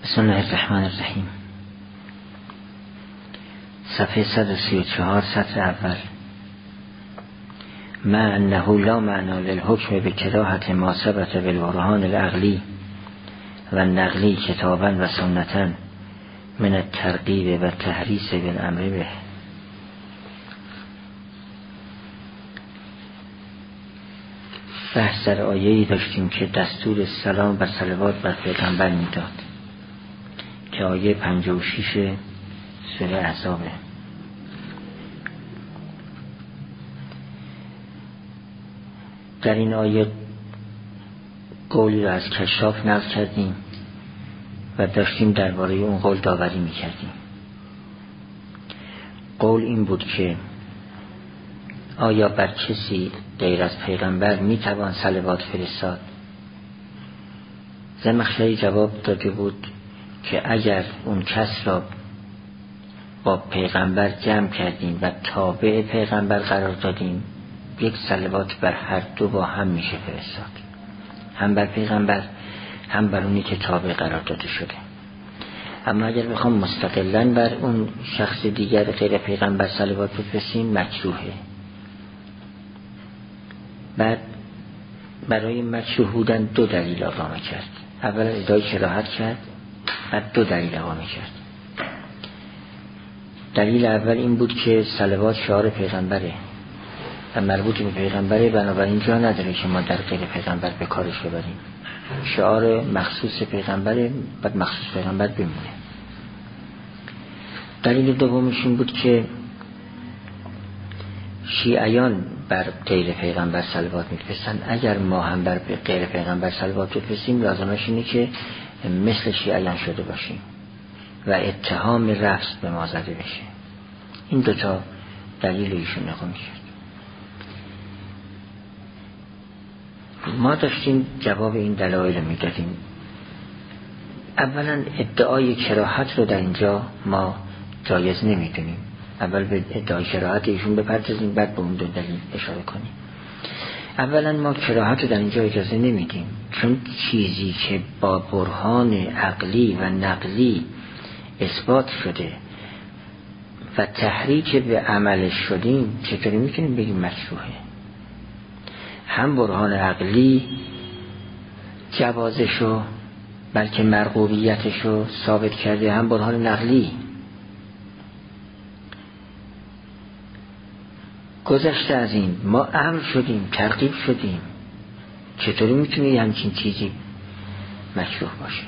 بسم الله الرحمن الرحیم. صفحه 134 سطر اول. ما انه لا معنی للحکم بکراهة ما ثبت بالبرهان العقلی و النقلی کتابا و سنتا من الترغیب و تحریص بالامر به. بحث در آیه‌ای داشتیم که دستور سلام و صلوات بر پیغمبر میداد که آیه 56 سوره احزابه. در این آیه قولی را از کشاف نقل کردیم و داشتیم درباره اون قول داوری میکردیم. قول این بود که آیا بر کسی غیر از پیغمبر میتوان صلوات فرستاد؟ زمخشری جواب داده بود که اگر اون کس را با پیغمبر جمع کردیم و تابع پیغمبر قرار دادیم، یک صلوات بر هر دو با هم میشه فرستاد، هم بر پیغمبر هم بر اونی که تابع قرار داده شده. اما اگر بخوام مستقلاً بر اون شخص دیگر غیر پیغمبر صلوات بفرستیم مکروهه. بعد برای مکروه بودن دو دلیل اقامه کرد. اول ادعای کراهت کرد، بعد دو دلیل اقامه کرد. دلیل اول این بود که صلوات شعار پیغمبره و مربوط به پیغمبره، بنابراین جا نداره که ما در غیر پیغمبر به کارش ببریم. شعار مخصوص پیغمبره، بعد مخصوص پیغمبر بمونه. دلیل دومش این بود که شیعیان بر غیر پیغمبر صلوات می‌فرستند. اگر ما هم بر غیر پیغمبر صلوات بفرستیم لازمش اینه که مثل شیعیان شده باشیم و اتهام رفض به ما زده بشه. این دوتا دلیل ایشون اقامه کرد. ما داشتیم جواب این دلایل میدادیم. اولا ادعای کراهت رو در اینجا ما جایز نمیدونیم. اول به ادعای کراهت ایشون بپردازیم، بعد به اون دو دلیل اشاره کنیم. اولا ما کراهت رو در اینجا اجازه نمیدیم، چون چیزی که با برهان عقلی و نقلی اثبات شده و تحریک به عملش شدیم چطوری میتونیم بگیم مکروهه؟ هم برهان عقلی جوازشو بلکه مرغوبیتشو ثابت کرده، هم برهان نقلی. گذشته از این ما امر شدیم، ترغیب شدیم، چطوری میتونه همچین چیزی مکروه باشه؟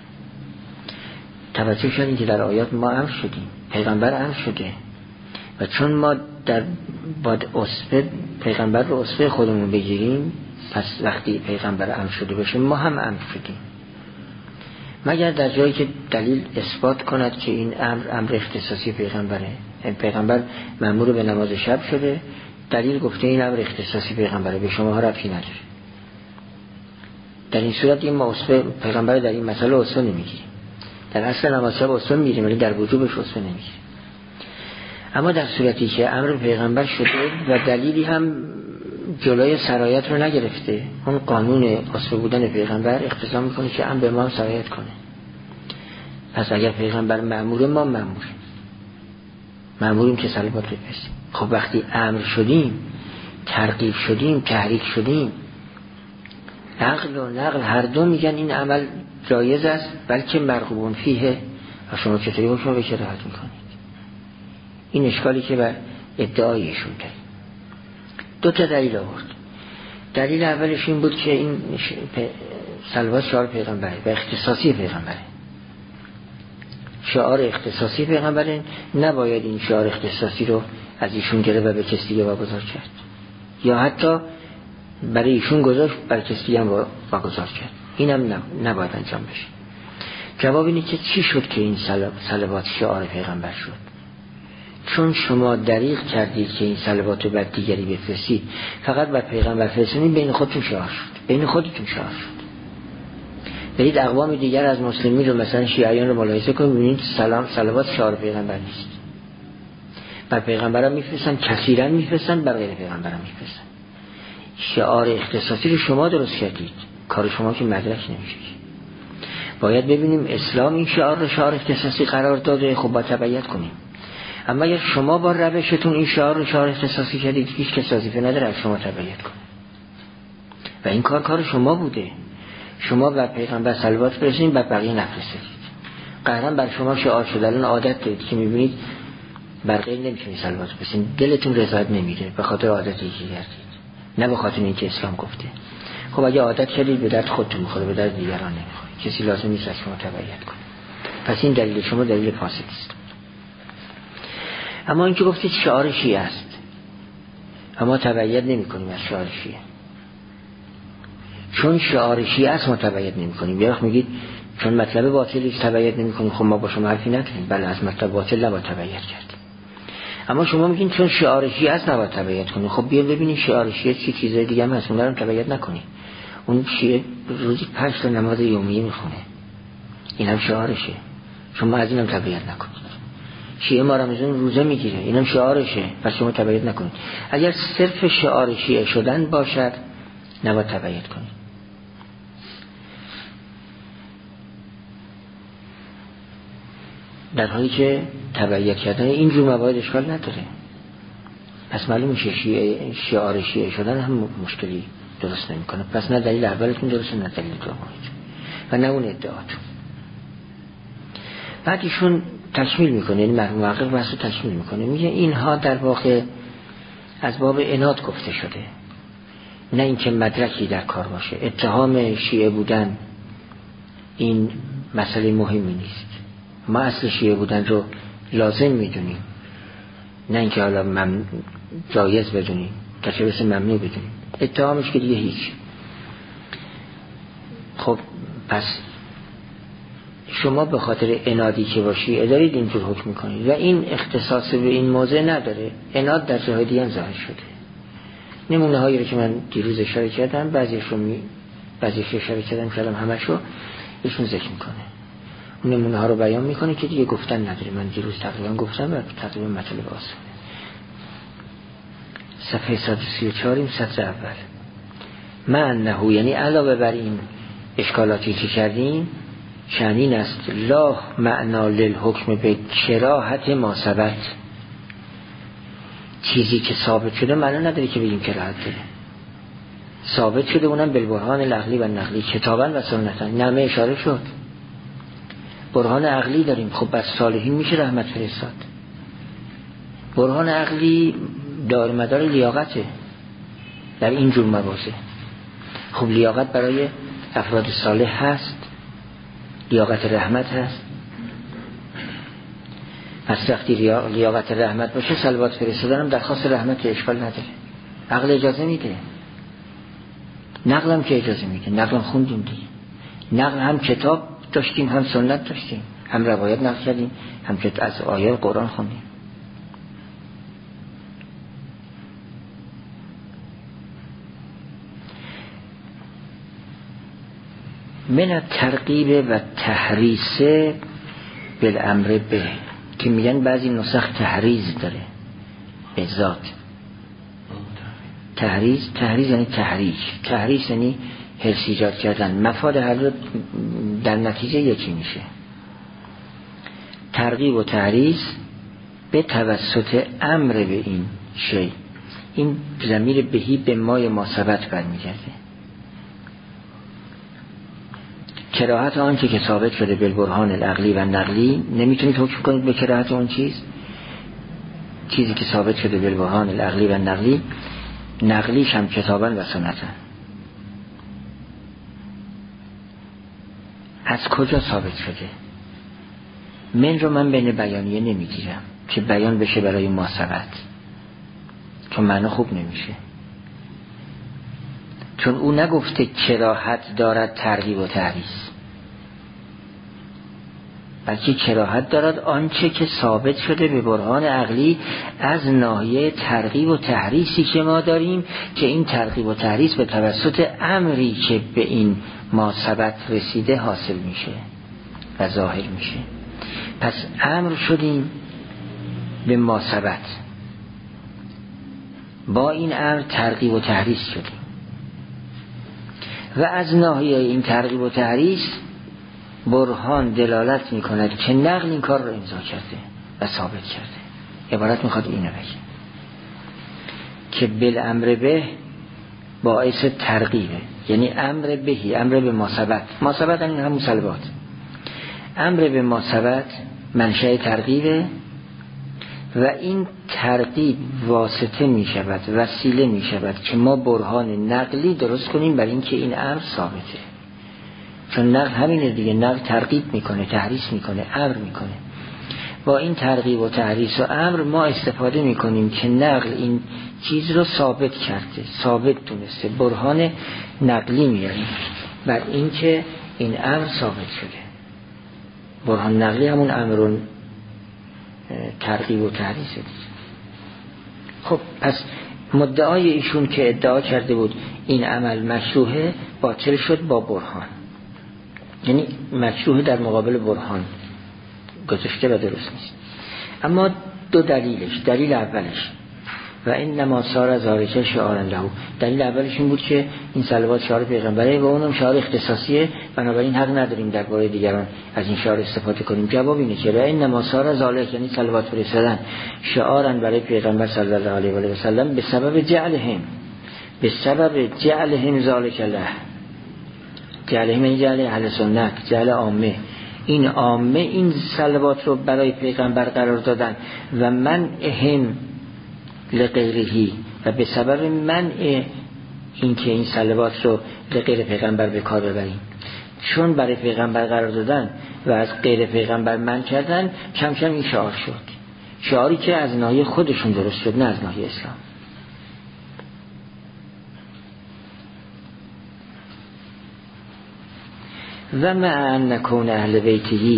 توجه شدیم که در آیات ما امر شدیم، پیغمبر امر شده و چون ما در باید پیغمبر رو اسوه خودمون بگیریم، پس وقتی پیغمبر امر شده باشه ما هم امر شدیم، مگر در جایی که دلیل اثبات کند که این امر اختصاصی پیغمبره. پیغمبر مأمور به نماز شب شده، دلیل گفته این امر اختصاصی پیغمبره، به شما ها ربطی نداره. در این صورت این ما اسوه پیغمبر در این مسئله اسوه نمیگیریم. در اصل نماز شب اسوه میگیریم ولی در وجوبش اسوه نمیگیریم. اما در صورتی که امر پیغمبر شده و دلیلی هم جلوی سرایت رو نگرفته، اون قانون اسوه بودن پیغمبر اقتضا میکنه که امر به ما سرایت کنه. پس اگر پیغمبر مأمور، ما مأموریم که صلوات بفرستیم. خب وقتی امر شدیم، ترغیب شدیم، تحریک شدیم، عقل و نقل هر دو میگن این عمل جایز است بلکه مرغوبون فیه، و شما چطوری با شما به کراهت میکنید؟ این اشکالی که بر ادعایشون داریم. دو تا دلیل آورد. دلیل اولش این بود که این صلوات شعار پیغمبره و اختصاصی پیغمبره. شعار اختصاصی پیغمبره، نباید این شعار اختصاصی رو از ایشون گرفت و به کسی دیگه واگذار کرد، یا حتی برای ایشون گذاشت بر کسی دیگه هم واگذار کرد. اینم نباید انجام بشه. جواب اینه که چی شد که این صلوات شعار پیغمبر شد؟ چون شما دریغ کردید که این صلوات رو بر دیگری بفرستید، فقط بر پیغمبر فرستید، بین خودتون شعار شد، بین خودتون شعار شد. برید اقوام دیگر از مسلمین رو مثلا شیعیان رو ملاحظه کنید، ببینید صلوات شعار پیغمبر نیست. بر پیغمبر هم میفرستن، کثیرا میفرستن، بر غیر پیغمبر هم میفرستن. شعار اختصاصی رو شما درست کردید، کار شما که مدرک نمیشه. باید ببینیم اسلام این شعار رو شعار اختصاصی قرار داده، خب باید تبعیت کنیم. اما اگر شما با روشتون این شعار رو شعار اختصاصی کردید، هیچ کس وظیفه نداره از شما تبعیت کنه و این کار شما بوده. شما بر پیغمبر صلوات برسید و بقیه نفرستید. قهرم بر شما شعار شده، الان عادت دارید که میبینید بر غیر نمیتونید صلوات برسید، دلتون رضایت نمیده به خاطر عادتی که کردید، نه به خاطر اینکه اسلام گفته. خب اگه عادت کردید به درد خودتون میخوره، به درد دیگران نمیخوره، کسی لازم نیست از شما تبعیت کنه. پس این دلیل شما دلیل فاسد است. اما اینکه گفتید شعار شیعه است، اما تبعیت نمی‌کنیم از شعار شیعه، چون شعار شیعه است ما تبعیت نمی‌کنیم. یه وقت میگید چون مطلب باطلی تبعیت نمی‌کنیم، خب ما با شما حرفی نداریم، بله از مطلب باطل نباید تبعیت کرد. اما شما میگین چون شعار شیعه است نباید تبعیت کنیم. خب بیا ببینید شعار شیعه چه چیزای دیگه هم هست، اونها رو تبعیت نکنید. اون شیعه روزی 5 تا نماز یومیه میخونه، اینم شعارشه، شما از اینم تبعیت نکنید. شیعه ما رمضان روزه میگیره، اینم شعارشه، پس شما تبعیت نکنید. اگر صرف شعار شیعه شدن باشد نباید تبعیت کنید. در حالی که تبعیت کردن این جور موارد اشکال نداره. پس معلوم میشه شعار شیعه شدن هم مشکلی درست نمیکنه. پس نه دلیل اولتون درسته، نه دلیل دومتون و نه اون ادعاتون. بعد ایشون تکمیل میکنه، یعنی مرحوم محقق بحثو تکمیل میکنه، میگه اینها در واقع از باب عناد گفته شده، نه اینکه مدرکی در کار باشه. اتهام شیعه بودن این مسئله مهمی نیست، ما اصل شیعه بودن رو لازم میدونیم، نه اینکه حالا جایز بدونیم، کسی بسه ممنوع بدونیم. اتهامش که دیگه هیچ. خب پس شما به خاطر عنادی که باشی دارید اینجور حکم میکنید و این اختصاص به این موضع نداره. عناد در جاهای دیگه هم ظاهر شده. نمونه هایی رو که من دیروز اشاره کردم، بعضیش اشاره کردم همشو ایشون ذکر میکنه. اون نمونه ها رو بیان میکنه که دیگه گفتن نداره. من دیروز تقریبا گفتم و تقریبا مطلب آسونه. صفحه 134 این سطر اول. معنه یعنی علاوه بر این اشکالاتی که کردیم، چنین است لا معنا للحکم به کراهت ما ثبت. چیزی که ثابت شده معنا نداره که بگیم کراهت داره. ثابت شده اونم بالبرهان العقلی و نقلی، کتابا و سنتا. نمه اشاره شد برهان عقلی داریم، خب بس صالحین میشه رحمت فرستاد. برهان عقلی دار مدار لیاقته در این جور مواضع. خب لیاقت برای افراد صالح هست، لیاقت رحمت هست. پس وقتی لیاقت رحمت باشه، صلوات فرستادن هم درخواست رحمت اشکال نداره. عقل اجازه میده، نقل هم که اجازه میده. نقل خوندیم دیگه، نقل هم کتاب داشتیم، هم سنت داشتیم، هم روایت نقل کردیم، هم که از آیات قرآن خوندیم. من الترغیب و تحریص بالامر به، که میگن بعضی نسخ تحریز داره به ذات. تحریز یعنی تحریش یعنی حرص ایجاد کردن. مفاد هر دو در نتیجه یکی میشه. ترغیب و تحریز به توسط امر به این شی، این ضمیر بهی به مای ما ثبت برمیگرده. کراهت آنچه که ثابت شده بالبرهان العقلی و نقلی، نمیتونید حکم کنید به کراهت اون چیزی که ثابت شده بالبرهان العقلی و نقلی، نقلیش هم کتابا و سنتا. از کجا ثابت شده؟ من رو من بین بیانیه نمیگیرم که بیان بشه برای ما ثبت، چون معنی خوب نمیشه. چون او نگفته کراهت دارد ترغیب و تحریص، بلکه کراهت دارد آنچه که ثابت شده به برهان عقلی از ناحیه ترغیب و تحریصی که ما داریم، که این ترغیب و تحریص به توسط امری که به این ما ثبت رسیده حاصل میشه و ظاهر میشه. پس امر شدیم به ما ثبت، با این امر ترغیب و تحریص شدیم و از ناحیه این ترغیب و تحریص برهان دلالت میکند که نقل این کار رو امضا کرده و ثابت کرده. عبارت میخواد اینو بگه که بالامر به باعث ترغیبه، یعنی امر بهی، امر به ما ثبت این همون صلوات، امر به ما ثبت منشأ ترغیبه و این ترغیب واسطه می شود، وسیله می شود که ما برهان نقلی درست کنیم بر این که این امر ثابته. چون نقل همینه دیگه، نقل ترغیب میکنه، تحریص میکنه، امر میکنه. با این ترغیب و تحریص و امر ما استفاده میکنیم که نقل این چیز رو ثابت کرده، ثابت دونسته، برهان نقلی میاریم بر این که این امر ثابت شده. برهان نقلی همون امرون ترغیب و تحریص دید. خب پس مدعای ایشون که ادعا کرده بود این عمل مشروعه باطل شد با برهان، یعنی مشروعه در مقابل برهان گذاشته و درست نیست. اما دو دلیلش، دلیل اولش و انما صار ذالک شعارا له، دلیل اولش این بود که این صلوات شعار پیغمبره و اونم شعار اختصاصیه، بنابراین حق نداریم درباره دیگران از این شعار استفاده کنیم. جواب اینه که و انما صار ذالک، یعنی صلوات فرستادن شعارا برای پیغمبر صلی الله علیه و آله و سلم به سبب جعلهم، به سبب جعلهم ذالک له، جعلهم یعنی جعل اهل سنت، جعل عامه، این عامه این صلوات رو برای پیغمبر قرار دادن و منعهم لغیرهی، و به سبب منع این که این صلوات رو لغیر پیغمبر به کار ببریم، چون برای پیغمبر قرار دادن و از غیر پیغمبر منع کردن، کم کم این شعار شد، شعاری که از ناحیه خودشون درست شد نه از ناحیه اسلام. و مع ان نکون اهل بیته،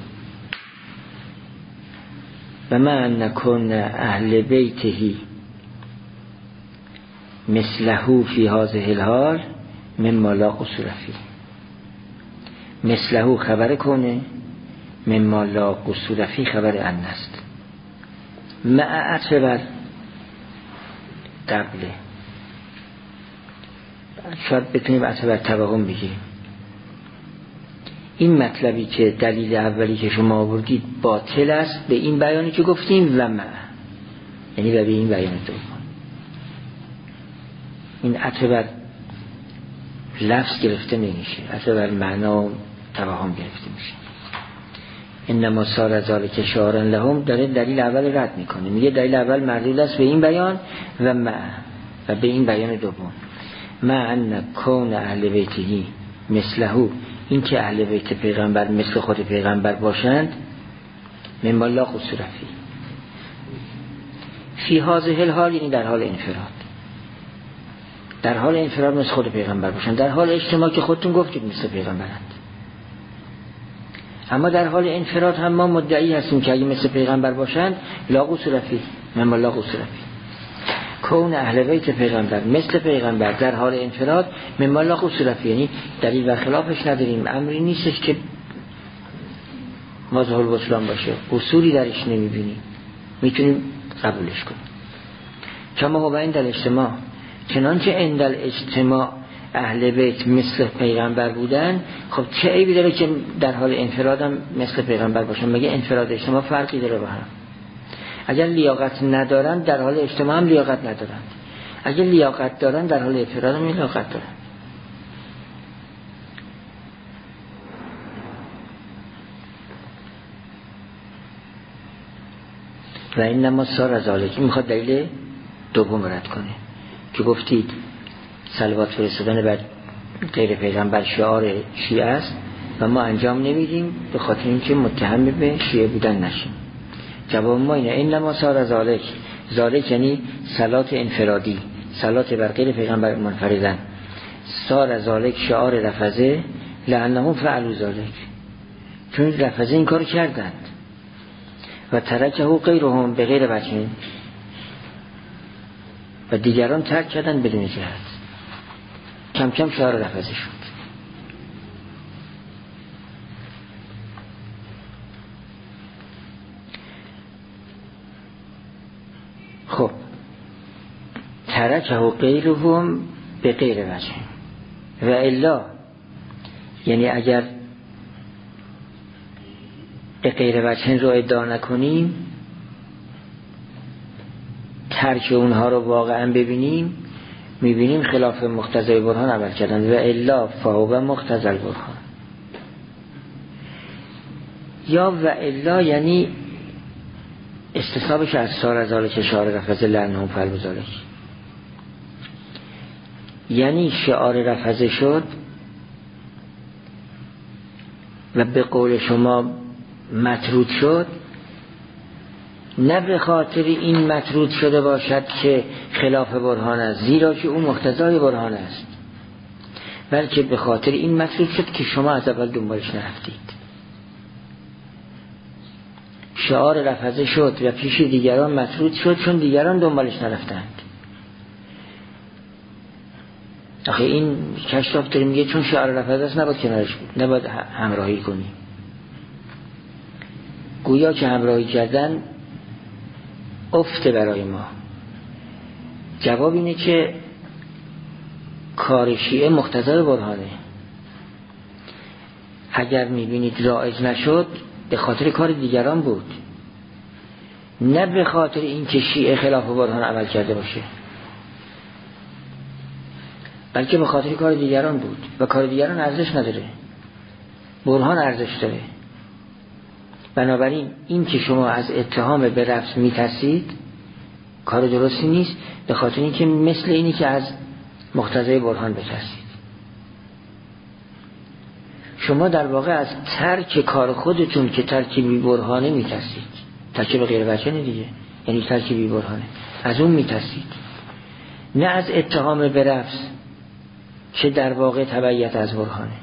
و مع ان نکون اهل بیته مثله فی هذه الحال مما لا قصور فیه. مثله خبر کنه، مما لا قصور فیه خبر ان است. مع عطف بر قبله، شاید بتونیم عطف بر توهم بگیریم. این مطلبی که دلیل اولی که شما آوردید باطل است به این بیانی که گفتیم و مع، یعنی به این بیان دوم. این عطف بر لفظ گرفته نمیشه، عطف بر معنا و توهم گرفته میشه. انما صار ذالک شعارا لهم داره دلیل اول رد میکنه، میگه دلیل اول مردود است به این بیان و مع، و به این بیان دوم. مع ان کون اهل بیته مثله، این که اهل بیت پیغمبر مثل خود پیغمبر باشند، مما لا قصور فیه، فی هذه الحال یعنی در حال انفراد، در حال انفراد مثل خود پیغمبر باشند، در حال اجتماع که خودتون گفتید مثل پیغمبرند. اما در حال انفراد هم ما مدعی هستیم که اگه مثل پیغمبر باشند لا قصور فیه، مما لا قصور فیه. کون اهل بیت پیغمبر مثل پیغمبر در حال انفراد مما لا قصور فیه، یعنی دلیل و خلافش نداریم، امری نیستش که واضح البطلان باشه، قصوری درش نمیبینیم، میتونیم قبولش کنیم. کما هو عند الاجتماع، چنانچه عند الاجتماع اهل بیت مثل پیغمبر بودن، خب چه عیبی داره که در حال انفراد هم مثل پیغمبر باشن؟ مگه انفراد اجتماع فرقی داره با هم؟ اگر لیاقت ندارن در حال اجتماع هم لیاقت ندارن، اگر لیاقت دارن در حال انفراد هم لیاقت دارن. و اینما صار ذالک، میخواد دلیل دوم رد کنه که گفتید صلوات فرستادن بر غیر پیغمبر شعار شیعه است و ما انجام نمیدیم به خاطر اینکه متهم به شیعه بودن نشیم. جواب ما اینه اینما صار ذالک، ذالک یعنی صلات انفرادی، صلات بر غیر پیغمبر منفردن. صار ذالک شعار رفضه لانهم فعلوا ذالک، چون رفضه این کار کردند. و ترکه غیرهم به غیر وجه، و دیگران ترک کردن بدون جهت. کم کم شعار رفضه شد. خب ترکه غیرهم به غیر وجه و الا، یعنی اگر به غیر وجه رو ادعا نکنیم، ترک اونها رو واقعا ببینیم، میبینیم خلاف مقتضای برهان عمل کردن. و الا فهو مقتضی البرهان. یا و الا یعنی استصحابش از سار از آل که شعار رفض لعنهم فالبزالک، یعنی شعار رفض شد و به قول شما مطرود شد، نه به خاطر این مطرود شده باشد که خلاف برهان است، زیرا که اون مقتضای برهان است، بلکه به خاطر این مطرود شد که شما از اول دنبالش نرفتید. شعار رفضه شد و پیش دیگران مطرود شد چون دیگران دنبالش نرفتند. آخه این کشتاف داره میگه چون شعار رفضه است نباید کنارش بود، نباید همراهی کنی. گویا که همراهی کردن افته برای ما. جواب اینه که کار شیعه مقتضای برهانه. اگر میبینید رایج نشد به خاطر کار دیگران بود، نه به خاطر اینکه شیعه خلاف برهان عمل کرده باشه، بلکه به خاطر کار دیگران بود و کار دیگران ارزش نداره، برهان ارزش داره. بنابراین این که شما از اتهام به رفض میترسید کار درستی نیست، به خاطر اینکه مثل اینی که از مقتضای برهان بترسید. شما در واقع از ترک کار خودتون که ترک بی برهانه میترسید، ترک به غیر وجه دیگه، یعنی ترک بی برهانه، از اون میترسید، نه از اتهام به رفض که در واقع تبعیت از برهانه.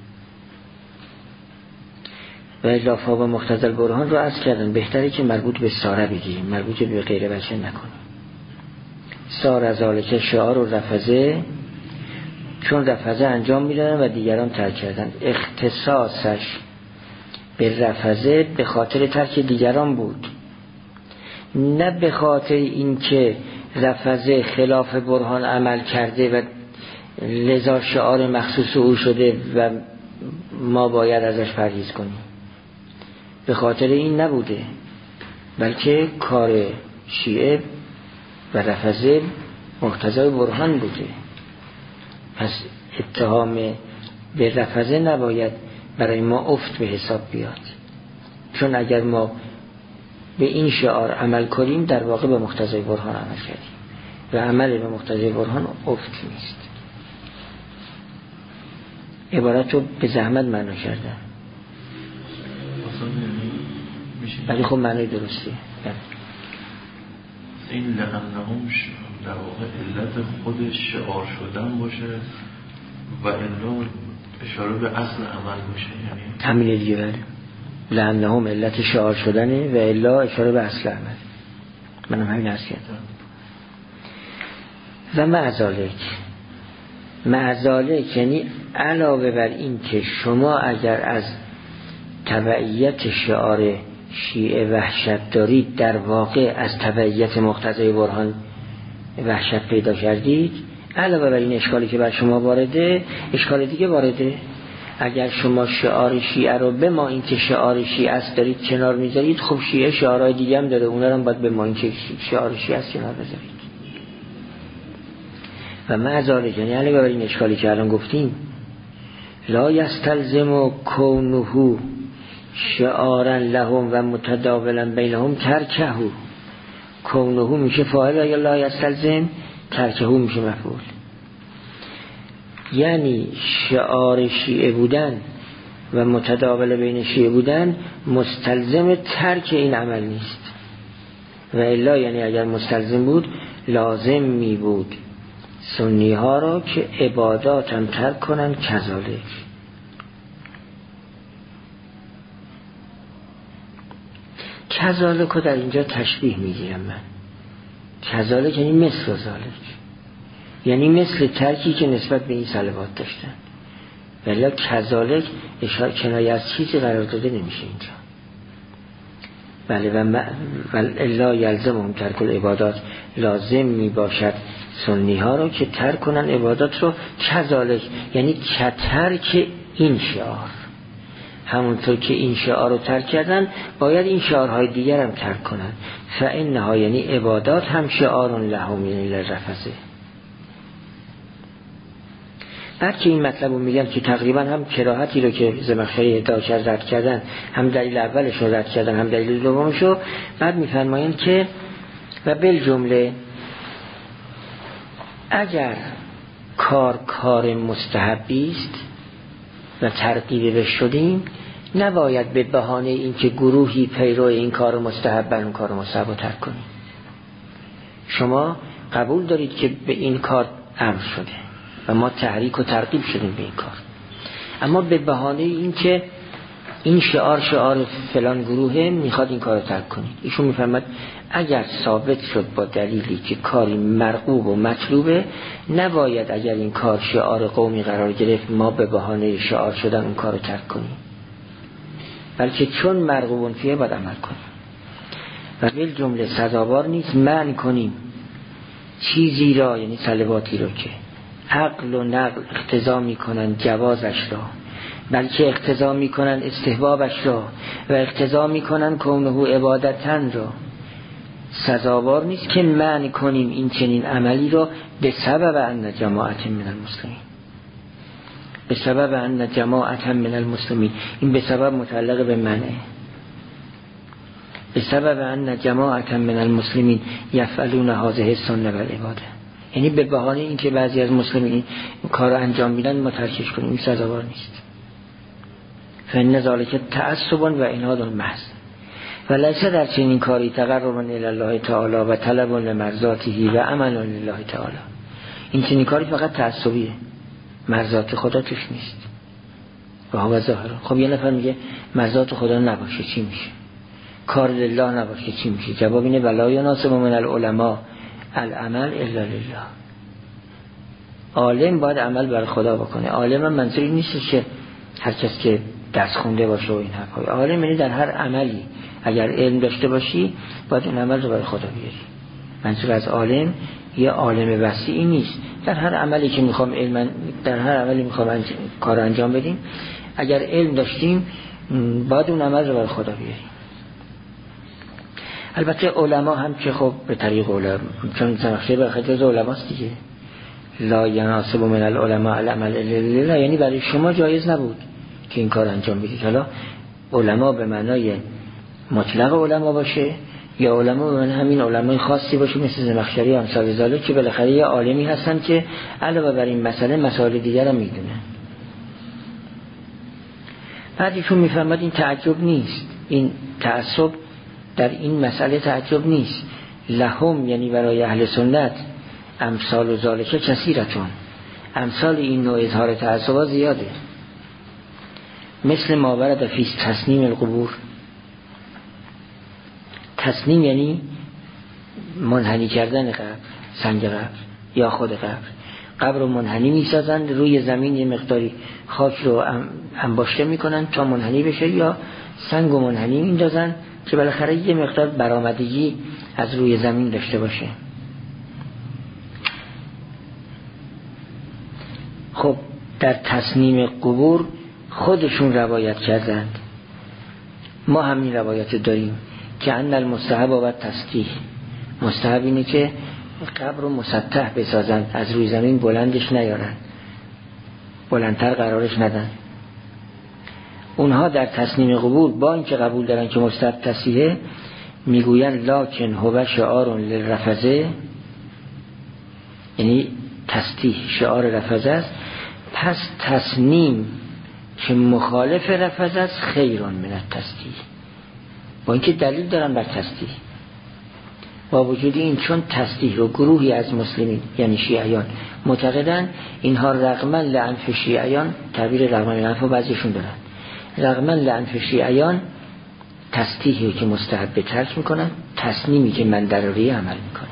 و اضافه به مقتضی البرهان رو عرض کردن بهتره که مربوط به ساره بگیریم، مربوط به غیر وجه نکنیم. سار از ذالک شعار و رفضه، چون رفضه انجام میدن و دیگران ترک کردن. اختصاصش به رفضه به خاطر ترک دیگران بود، نه به خاطر اینکه رفضه خلاف برهان عمل کرده و لذا شعار مخصوص او شده و ما باید ازش پرهیز کنیم. به خاطر این نبوده، بلکه کار شیعه و رفضه مقتضای برهان بوده. پس اتهام به رفضه نباید برای ما افت به حساب بیاد، چون اگر ما به این شعار عمل کنیم در واقع به مقتضای برهان عمل کردیم و عمل به مقتضای برهان افت نیست. عبارت رو به زحمت معنا کردم ولی خب معنی درستی. این لعنهم در واقع علت خود شعار شدن باشه و الا اشاره به اصل عمل باشه، یعنی همین دیگه. بله، لعنهم علت شعار شدنه و الا اشاره به اصل عمل. منم همین عرض کردم. و معذالک یعنی علاوه بر این که شما اگر از تبعیت شعار شیعه وحشت دارید، در واقع از تبعیت مقتضای برهان وحشت پیدا کردید، علاوه بر این اشکالی که بر شما وارده، اشکال دیگه وارده. اگر شما شعار شیعه رو به ما این که شعار شیعه است دارید کنار میذارید، خب شیعه شعارهای دیگه هم داره، اونا رو باید به ما این که شعار شیعه است کنار بذارید. و معذالک یعنی علاوه بر این اشکالی که الان گفتیم، لا یستلزم کونه شعارا لهم و متداولا بینهم ترکه. کونه میشه فاعل یا لا یستلزم، ترکه میشه مفعول. یعنی شعار شیعه بودن و متداول بین شیعه بودن مستلزم ترک این عمل نیست. و الا یعنی اگر مستلزم بود لازم می بود سنی ها را که عبادات هم ترک کنن. کذالک رو در اینجا تشبیه میگیرم من. کذالک یعنی مثل ذالک، یعنی مثل ترکی که نسبت به این صلوات داشتن. ولی کذالک اشاره کنایه از چیزی قرار داده نمیشه اینجا. بله و الا یلزمهم ترک العبادات، لازم می باشد سنی ها رو که ترک کنن عبادات رو. کذالک یعنی ترک این شعار. همونطور که این شعار رو ترک کردن باید این شعارهای دیگر هم ترک کنن. فانها یعنی عبادات هم شعار لهم یعنی للرفثه. بعد که این مطلب رو میگم که تقریبا هم کراهتی رو که زمخشری داشت رد کردن، هم دلیل اولش رو رد کردن هم دلیل دومش رو، بعد میفرمایند که و بالجمله اگر کار مستحبی است و ترغیب بهش شدیم نباید به بهانه اینکه گروهی پیرو این کار مستحب اون کار مستحب رو ترک کنیم. شما قبول دارید که به این کار امر شده و ما تحریک و ترغیب شدیم به این کار، اما به بهانه اینکه این شعار فلان گروهه میخواد این کار رو ترک کنید. ایشون میفهمد اگر ثابت شد با دلیلی که کاری مرغوب و مطلوبه نباید اگر این کار شعار قومی قرار گرفت ما به بهانه شعار شدن اون کار رو ترک کنیم، بلکه چون مرغوبون فیه باید عمل کنیم. و بالجمله سزاوار نیست منع کنیم چیزی را، یعنی صلواتی رو که عقل و نقل اقتضا میکنن جوازش را، بلکه اقتضا میکنن استحبابش را و اقتضا میکنن کونه عبادتن را. سزاوار نیست که منع کنیم این چنین عملی را به سبب ان جماعت من المسلمین. به سبب ان جماعت من المسلمین، این به سبب متعلق به منه. به سبب ان جماعت من المسلمین یفعلون هذه السنه والعباده، یعنی به بهانه این که بعضی از مسلمین کار انجام میدن ما ترکش کنیم، این سزاوار نیست. فإن ذلک تعصب و عناد محض و لیس در چنین کاری تقرب الی الله تعالی و طلب لمرضاته و عمل لله تعالی. این چنین کاری فقط تعصبیه، مرضات خدا توش نیست. و هو ظاهر. خب یه نفر میگه مرضات خدا نباشه چی میشه؟ کار لله نباشه چی میشه؟ جواب اینه ولا یناسب من العلماء العمل الا لله. عالم باید عمل بر خدا بکنه. عالم هم منظوری نیست که هر کس که دست خونده باشه و این حرفای. عالم یعنی در هر عملی اگر علم داشته باشی باید این عمل رو بر خدا بیاری. منظور از عالم یه عالم وسیعی نیست. در هر عملی که میخوام در هر عملی میخوام کار انجام بدیم اگر علم داشتیم باید اون عمل رو بر خدا بیاریم. البته علما هم که خب به طریق علما، چون زمخشری برخی جز علماست دیگه، لا یناسب من العلماء العمل الا لله، یعنی برای شما جایز نبود که این کار انجام بدید. حالا علما به معنای مطلق علما باشه یا علما به معنای همین علمای خاصی باشه مثل زمخشری و امثال ذالک که بالاخره یه عالمی هستن که علاوه بر این مسئله مسائل دیگر هم میدونن. بعد ایشون میفهمد این تعجب نیست، این تعصب در این مسئله تعجب نیست. لهم یعنی برای اهل سنت امثال و ذالک کثیرتون، امثال این نوع اظهار تعصب زیاده. مثل ما ورد فی تسنیم القبور. تسنیم یعنی منحنی کردن قبر، سنگ قبر یا خود قبر رو منحنی میسازند، روی زمین یه مقداری خاک رو انباشته میکنن تا منحنی بشه یا سنگ و منحنی میندازن که بالاخره یه مقدار برآمدگی از روی زمین داشته باشه. خب در تسنیم قبور خودشون روایت کردند، ما همین روایت داریم که ان المستحب و تسطیح، مستحب اینه که قبر رو مسطح بسازن، از روی زمین بلندش نیارن، بلندتر قرارش ندن. اونها در تسنیم قبور با اینکه قبول دارن که مستحب تصحیحه میگوین لکن هو شعار للرفضه، یعنی تسطیح شعار رفضه است، پس تسنیم که مخالف رفضه است خیرون من التسطیح، با اینکه دلیل دارن بر تسطیح. با وجود این چون تسطیح رو گروهی از مسلمین یعنی شیعیان معتقدن، اینها رغما لعنف شیعیان، تعبیر رغما لعنف رو بعضیشون دارن، رغما لعنف شیعیان تسطیحی که مستحب ترک میکنن، تسنیمی که من ضروری عمل میکنن.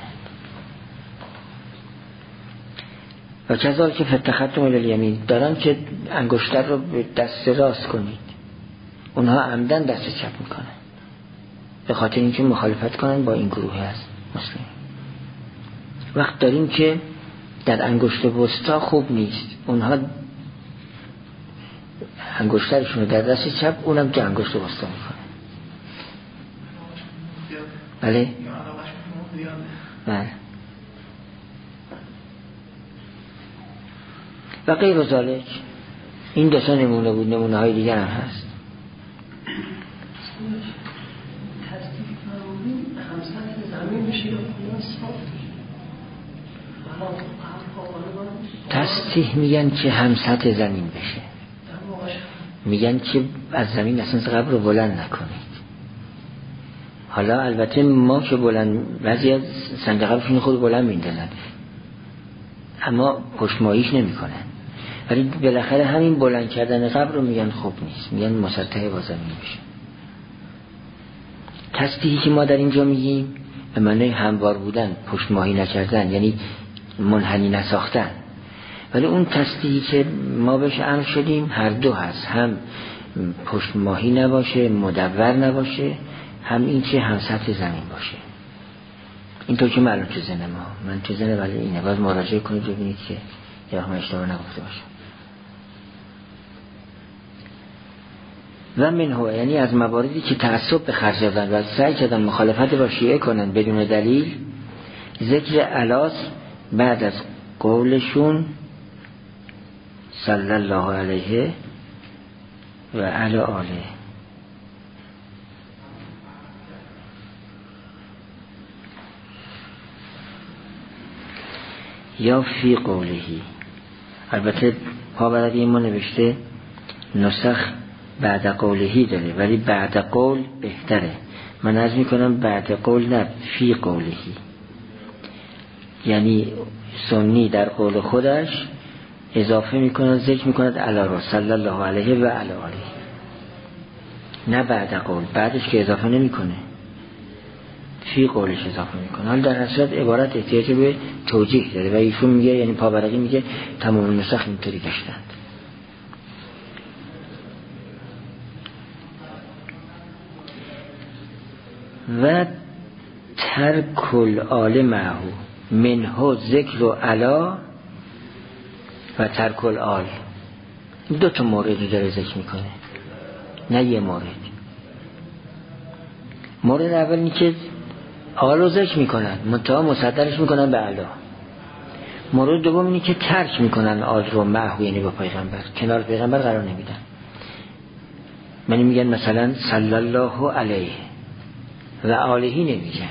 و کذالک که فتخذتم الیمین، دارن که انگشتر رو به دست راست کنید، اونها عمدن دست چپ میکنن به خاطر اینکه مخالفت کنن با این گروه از مسلم. وقت داریم که در انگشت وسطا خوب نیست، اونها انگشترشون رو در دست چپ، اونم که انگشت رو وسطا میکنه. بله بله. و غیر ذالک. این دو تا نمونه بود، نمونه های دیگر هم هست. تسطیح میگن که هم سطح زمین بشه، میگن که از زمین اصلا قبر رو بلند نکنید. حالا البته ما که بلند، بعضی از سنگ قبرشون خود بلند میندازن اما پشتماییش نمیکنن، ولی بالاخره همین بلند کردن قبر رو میگن خوب نیست، میگن مسطح با زمین بشه. تسطیحی که ما در اینجا میگیم به معنی هموار بودن، پشتماهی نکردن، یعنی منحنی نساختن. ولی اون تسطیحی که ما بهش امر شدیم هر دو هست، هم پشتماهی نباشه، مدور نباشه، هم این که هم سطح زمین باشه. اینطور که معلوم تو ذهن ما، من تو ذهن ولی اینه، باید مراجعه کنید ببینید که یا من اشتباه نگفته باشم. و منه، یعنی از مواردی که تعصب به خرج دادن و سعی کردن مخالفت با شیعه کنن بدون دلیل، ذکر الاس بعد از قولشون صلی الله علیه و علی آله. یا فی قولهی. البته پاورقی ما نوشته نسخ بعد قولهی داره، ولی بعد قول بهتره. من عرض میکنم بعد قول نه، فی قولهی، یعنی سنی در قول خودش اضافه میکند، ذکر میکند علی را صلی الله علیه و علی آله، نه بعد قول، بعدش که اضافه نمیکنه، فی قولش اضافه میکنه. حال در اصل عبارت احتیاج به توجیه داره و ایشون میگه، یعنی پاورقی میگه تمام نسخ اینطوری گشتند. و ترک الآل معه منه ذکر و علا و ترک الآل. دو تا مورد داره ذکر میکنه، نه یه مورد. مورد اول این که آل رو ذکر میکنن، منتها مصدرش میکنن به علا. مورد دوم اینه که ترک میکنن آل رو معه، یعنی با پیغمبر، کنار پیغمبر قرار نمیدن. یعنی میگن مثلا صلی الله علیه و آلهی نمیگن،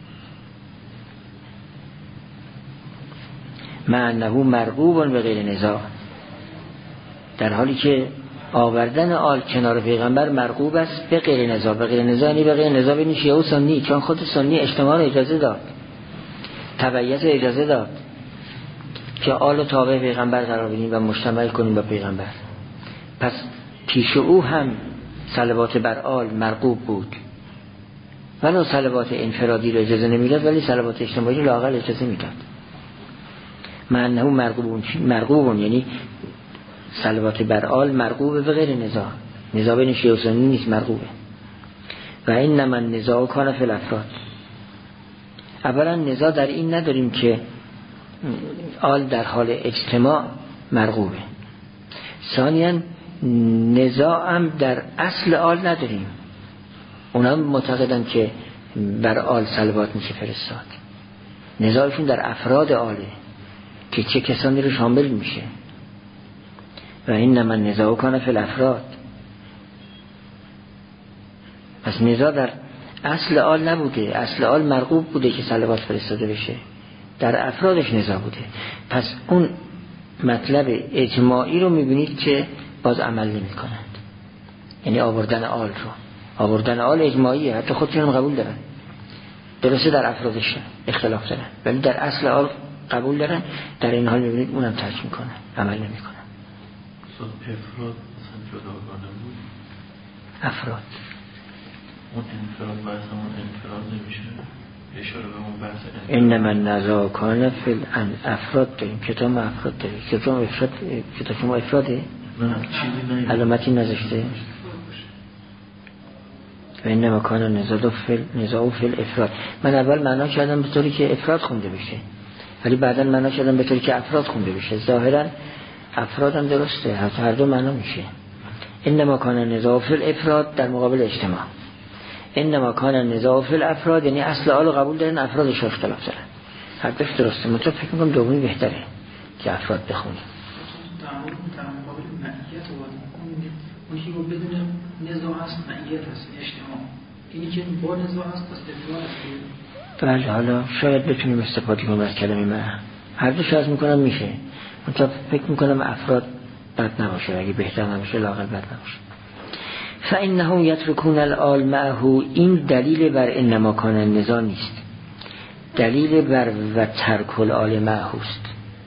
مع انه مرغوب به غیر نزاع، در حالی که آوردن آل کنار پیغمبر مرغوب است به غیر نزاع. به غیر نزاع یعنی به غیر نزاع بین شیعه و سنی، چون خود سنی اجتماع رو اجازه داد، تبعیت رو اجازه داد که آل و تابع پیغمبر قرار بدیم و مشتمل کنیم با پیغمبر. پس پیش او هم صلوات بر آل مرغوب بود، ولو صلوات انفرادی رو اجازه نمیداد، ولی صلوات اجتماعی رو لااقل اجازه میداد. معنی مرغوبون، یعنی صلوات بر آل مرغوبه به غیر نزاع، نزاع بین شیعه و سنی نیست، مرغوبه. و انما النزاع کان فی الافراد. اولا نزاع در این نداریم که آل در حال اجتماع مرغوبه. ثانیاً نزاع هم در اصل آل نداریم، اونا معتقدن که بر آل صلوات میشه فرستاد. نزاعشون در افراد آله که چه کسانی رو شامل میشه. و انما النزاع کان فی الافراد. پس نزاع در اصل آل نبوده، اصل آل مرغوب بوده که صلوات فرستاده بشه، در افرادش نزاع بوده. پس اون مطلب اجماعی رو میبینید که باز عمل نمی کنند، یعنی آوردن آل رو، آوردن آل اجماعیه، حتی خودشون هم قبول دارن، درسته در افرادش اختلاف دارن ولی در اصل آل قبول دارن. در این حال میبینید اونم ترک میکنن، عمل نمی کنن. افراد مثلا جداگانه بود، افراد اون انفراد بحث همون انفراد نمیشه، اشاره به اون بحث انفراد. انما النزاع کان فی الافراد داریم، کتاب افراد داریم، کتاب شما افراده؟ نه چیزی نه، علامتی نذاشته. و انما کان النزاع فی الافراد. من اول معنا کردم به طوری که افراد خونده بشه، ولی بعدا معنا کردم به طوری که افراد خونده بشه. ظاهرا افراد هم درسته، هر دو معنا میشه. انما کان النزاع فی الافراد در مقابل اجتماع. انما کان النزاع فی الافراد یعنی اصل آل قبول دارن، افرادش رو اختلاف دارن. حرفش درسته، من فکر میکنم دومی بهتره که افراد بخونیم. در مقابل معیت و اون که بدون نزاع هست، معیت هست، اجتماع. اینی که با نزاع هست پس افراد هست. بله، حالا شاید بتونیم استفاده کنیم از کلمه من. هر دوش از میکنم میشه، من فکر میکنم افراد بد نباشه، اگه بهتر نباشه لااقل بد نباشه. فإنهم یترکون الآل معه، این دلیل بر انما کان النزاع نیست، دلیل بر و ترک الآل معه است.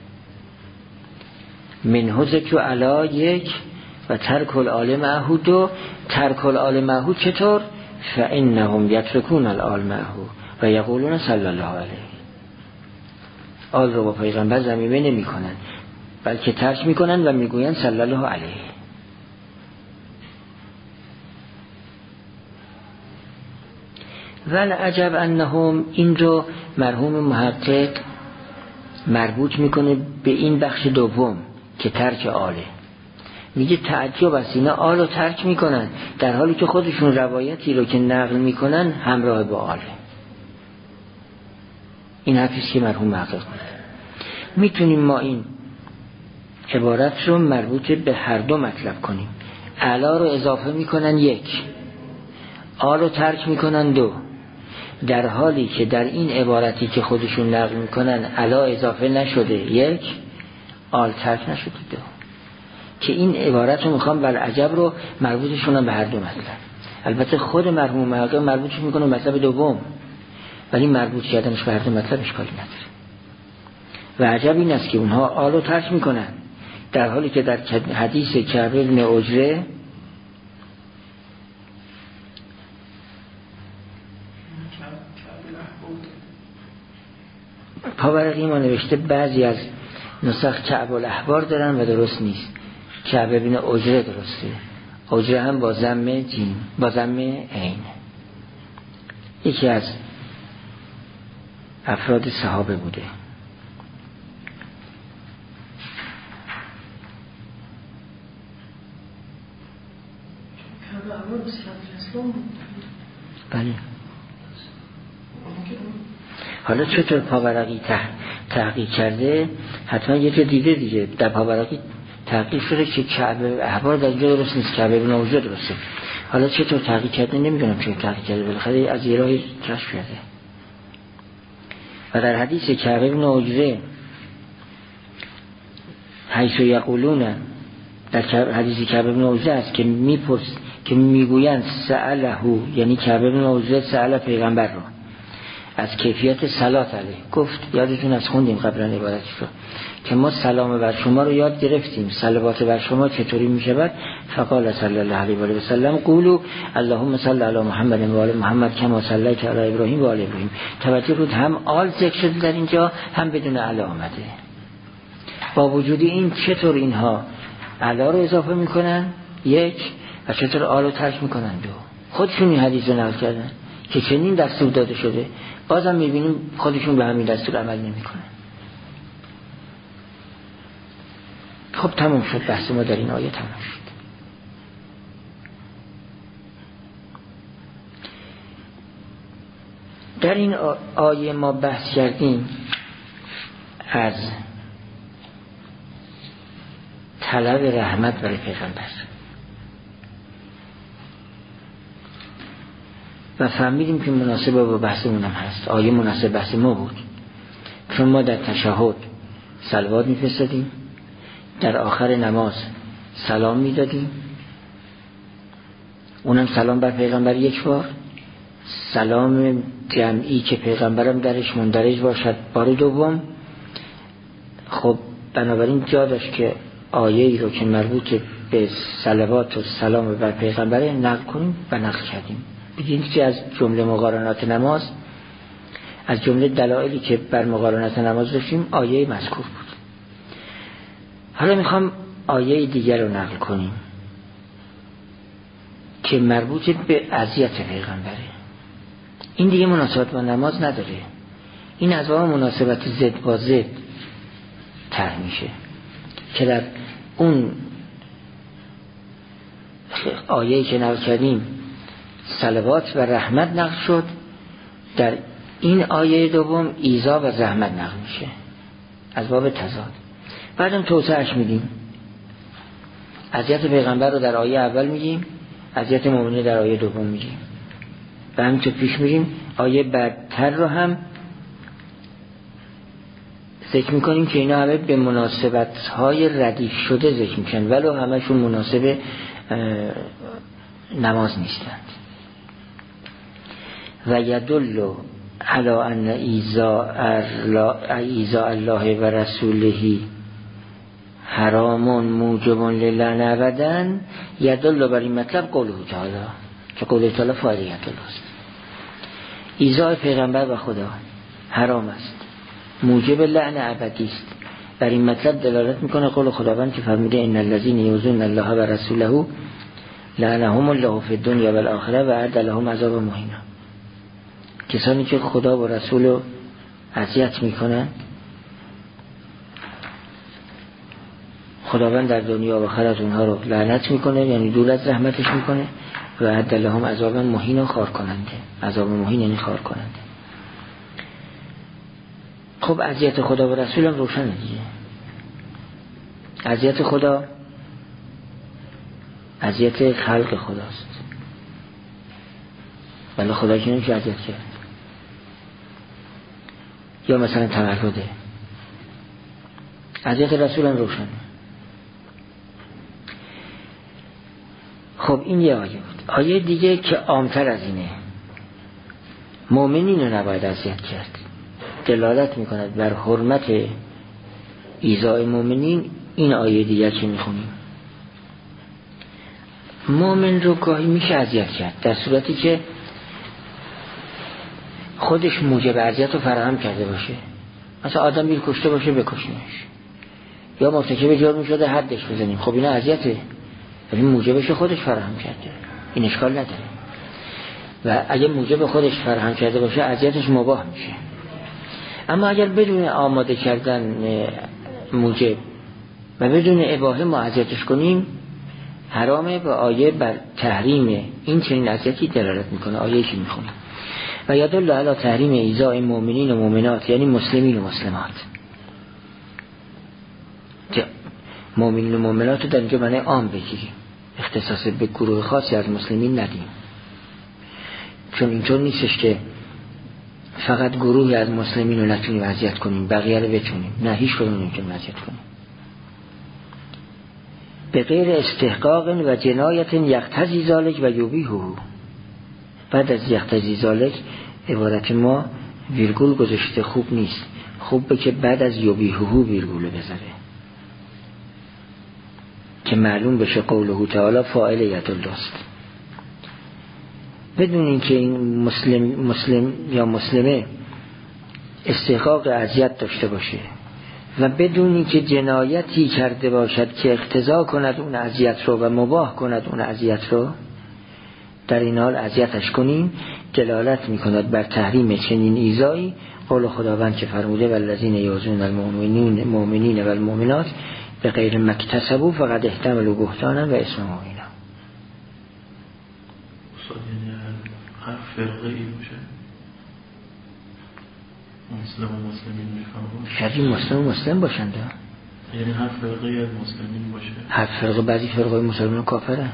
منه ذکر علا یک و ترک الآل معه دو. ترک الآل معه چطور؟ فإنهم یترکون الآل معه و یقولون صلی الله علیه. آل رو با پیغمبر ضمیمه نمی کنن، بلکه ترک می کنن و می گوین صلی الله علیه. ول عجب انهم، این رو مرحوم محقق مربوط میکنه به این بخش دوم که ترک آله. میگه تعجب است اینا آل رو ترک میکنن در حالی که خودشون روایتی رو که نقل میکنن همراه با آله. این حرفیست که مرحوم محقق میکنه. میتونیم ما این عبارت رو مربوط به هر دو مطلب کنیم. علا رو اضافه میکنن یک، آل رو ترک میکنن دو، در حالی که در این عبارتی که خودشون نقل میکنن علا اضافه نشده یک، آل ترک نشده دو. که این عبارت رو میخوام بالعجب رو مربوطشونم به هر دو مطلب. البته خود مرحوم محقق مربوطش میکنه مطلب دوم، ولی مربوط کردنش به هر دو مطلب اشکالی نداره. و عجب این است که اونها آل رو ترک میکنن در حالی که در حدیث کعب بن عجره پاورقی ما نوشته بعضی از نسخ کعب الاحبار دارن و درست نیست، کعب بن عجره درسته. عجره هم با ضم جیم، با ضم عین. یکی از افراد صحابه بوده. بله. حالا چطور پاورقی تحقیق کرده؟ حتما یه جا دیده دیگه. در پاورقی تحقیق شده که کعب احبار در اینجا درست نیست، کعب ابن عجره درسته. حالا چطور تحقیق کرده نمیدونم، چون تحقیق کرده بالاخره از یه راهی کشف کرده. و در حدیث کعب ابن عجره حیث یقولون، در حدیث کعب ابن عجره است که که میگویند سأله، یعنی کعب ابن عجره سأل پیغمبر رو از کیفیت صلات علیه. گفت یادتون از خوندیم قبلا عبارتش رو که ما سلام بر شما رو یاد گرفتیم، صلوات بر شما چطوری میشود؟ فقال صلی الله علیه و سلم قولوا اللهم صل علی محمد و آل محمد کما صلیت علی ابراهیم و آل ابراهیم. توجه رو هم آل ذکر شده در اینجا، هم بدون علا آمده. با وجود این چطور اینها علا رو اضافه میکنن یک، و چطور آل رو ترک میکنن دو؟ خودشون این حدیث رو نقل کردن که چنین دستور داده شده، بازم میبینیم خودشون به همین دستور عمل نمیکنن. خب تمام شد بحث ما در این آیه، تمام شد. در این آیه ما بحث کردیم از طلب رحمت برای پیغمبر و فهمیدیم که مناسب با بحثمون هم هست. آیه مناسب بحث ما بود، چون ما در تشهد صلوات می‌فرستادیم، در آخر نماز سلام میدادیم، اونم سلام بر پیغمبر یک بار، سلام جمعی که پیغمبرم درش مندرج باشد بار دوم. خب بنابراین جا داشت که آیه‌ای رو که مربوط به صلوات و سلام بر پیغمبر نقل کنیم و نقل کردیم. بگیم که از جمله مقارنات نماز، از جمله دلایلی که بر مقارنات نماز داشتیم آیه مذکور بود. حالا میخوام آیه دیگر رو نقل کنیم که مربوط به اذیت پیغمبره. این دیگه مناسبت با نماز نداره، این از واقع مناسبت ضد با ضد طرح میشه که در اون آیه‌ای که نقل کردیم صلوات و رحمت نقل شد، در این آیه دوم ایذا و زحمت نقل میشه از باب تضاد. بعدم توسعه‌اش میدیم، اذیت پیغمبر رو در آیه اول میگیم، اذیت مؤمنین در آیه دوم میگیم و همینطور پیش میریم. آیه بعدتر رو هم ذکر میکنیم که اینا همه به مناسبت‌های ردیف شده ذکر میشن ولو همشون مناسب نماز نیستند. و یدل علی ان ایذاء الله و رسوله حرام موجب للعن ابدا، یدل بر این مطلب قوله تعالی که قوله تعالی فاعل یدل است. ایذاء پیغمبر و خدا حرام است، موجب لعن ابدی است. بر این مطلب دلالت میکنه قول خداوند که فرموده ان الذين يؤذون الله و رسوله لعنهم الله فی الدنیا و الاخره و اعد لهم عذاب مهینا. کسانی که خدا و رسول رو اذیت میکنن خداوند در دنیا و آخرت اونها رو لعنت میکنه، یعنی دور از رحمتش میکنه و اعد لهم عذاب مهینا، خار کننده. عذاب مهین یعنی خار کننده. خب اذیت خدا و رسول هم روشنه دیگه. اذیت خدا اذیت خلق خداست، ولی خدا که نمیشه اذیت کرد. یا مثلا تولده، اذیت رسول هم روشنه. خب این یه آیه بود. آیه دیگه که عامتر از اینه، مؤمنین رو نباید اذیت کرد، دلالت میکند بر حرمت ایذاء مؤمنین. این آیه دیگر که میخونیم، مؤمن رو گاهی میشه اذیت کرد در صورتی که خودش موجب اذیت رو فراهم کرده باشه. مثلا آدم بیر کشته باشه بکشیمش، یا مرتکب جرم شده حدش بزنیم. خب اینا اذیته، ولی موجبش خودش فراهم کرده، این اشکال نداره. و اگه موجب خودش فراهم کرده باشه اذیتش مباح میشه. اما اگر بدون آماده کردن موجب و بدون اباحه ما اذیتش کنیم حرامه. و آیه بر تحریم این چنین اذیتی دلالت میکنه. آیه که میخونیم و یدل علی تحریم ایذاء المؤمنین و مؤمنات، یعنی مسلمین و مسلمات. مؤمنین و مؤمنات رو در اینجا معنی عام بگیریم، اختصاص به گروه خاصی از مسلمین ندیم، چون اینطور نیستش که فقط گروهی از مسلمین رو نتونیم اذیت کنیم بقیه رو بتونیم. نه، هیچ کدوم نمیتونیم اذیت کنیم. به غیر استحقاق و جنایت یقتضی ذلک و یبیحه. بعد از یقتضی ذلک عبارت ما ویرگول گذاشته، خوب نیست. خوبه که بعد از یبیحه ویرگول بذاره که معلوم بشه قوله تعالی فاعل یدل است. بدون اینکه این مسلم یا مسلمه استحقاق اذیت داشته باشه و بدون اینکه جنایتی کرده باشد که اقتضا کند اون اذیت رو و مباح کند اون اذیت رو، در این حال اذیتش کنیم، دلالت میکند بر تحریم چنین ایذایی قول خداوند که فرموده والذین یؤذون المؤمنین و المؤمنات به غیر ما اکتسبوا فقد احتملوا بهتانا و اثما مبینا. هر فرقه ای باشه مسلم و مسلمین میفهمون، شاید مسلم و مسلم باشند، یعنی هر فرقه ای از مسلمین باشه. هر فرقه، بعضی فرقه مسلمان کافرن،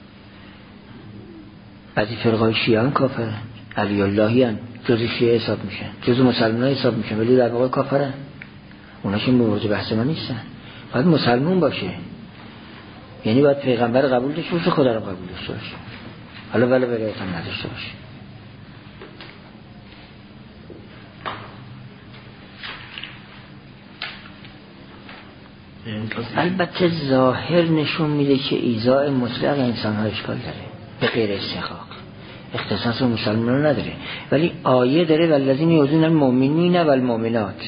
بعضی فرقه شیعان کافرن، علی اللهی هن، جز شیعه حساب میشن، جز مسلمان حساب میشن، ولی در واقع کافرن. اوناشون مورد بحث ما نیستن. باید مسلمان باشه، یعنی باید پیغمبر قبول داشته باشه، خدا رو قبول داشته باشه، حالا ولی ولایت هم نداشته باشه. البته ظاهر نشون میده که ایذاء مطلق انسان ها اشکال داره به غیر استحقاق، اختصاص مسلمان رو نداره، ولی آیه داره والذین یؤذون المؤمنین و المؤمنات.